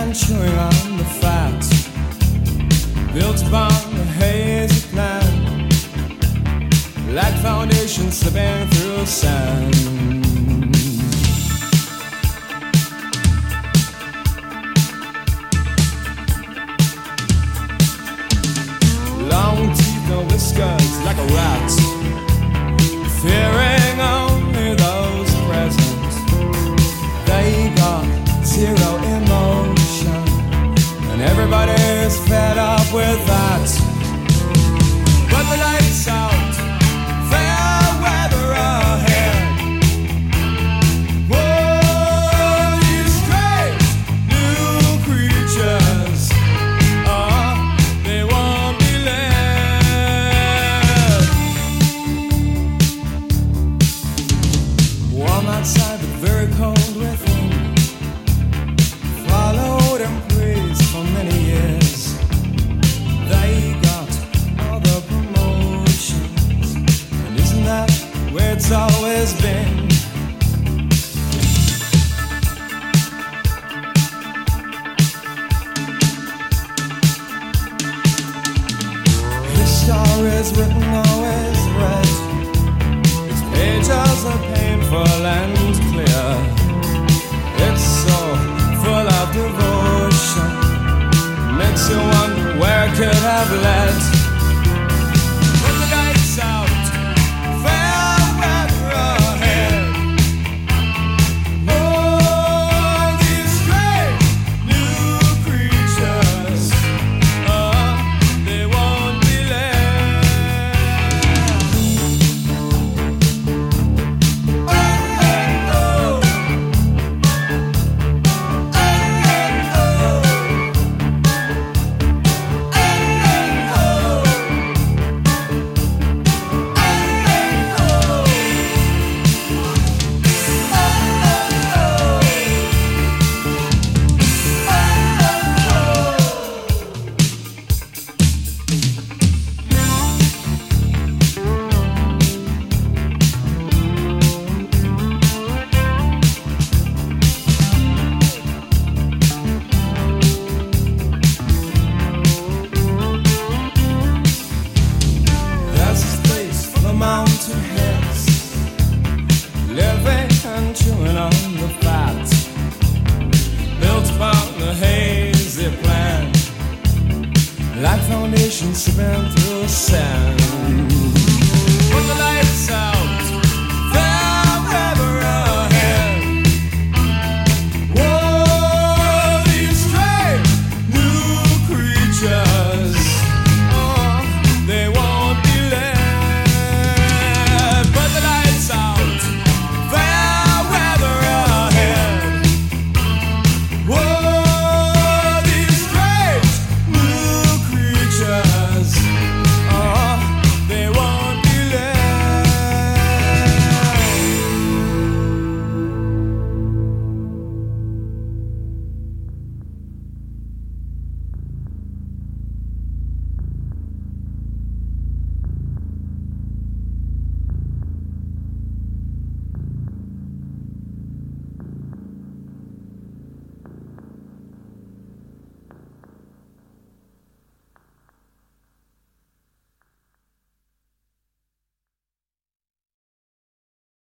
and chewing on the fat, built upon a hazy plan, like foundation slipping through sand. Long teeth and whiskers like a rat, fearing only those present. They got zero emotion, and everybody's fed up with that. But the lights out, fair weather ahead. Whoa, these strange new creatures, they won't be led. Warm outside but very cold within, followed and praised for many years. They got all the promotions, and isn't that where it's always been? His story's written, always read. Its pages are painful and clear. It's so full of devotion, makes you wonder where it could have led. Put the lights out, fair weather ahead. Oh, these strange new creatures, they won't be led. Oh, oh, oh. There's this place for the mountain heads, living and chewing on the fat, built upon a hazy plan, like foundation slipping through sand. Put the lights out,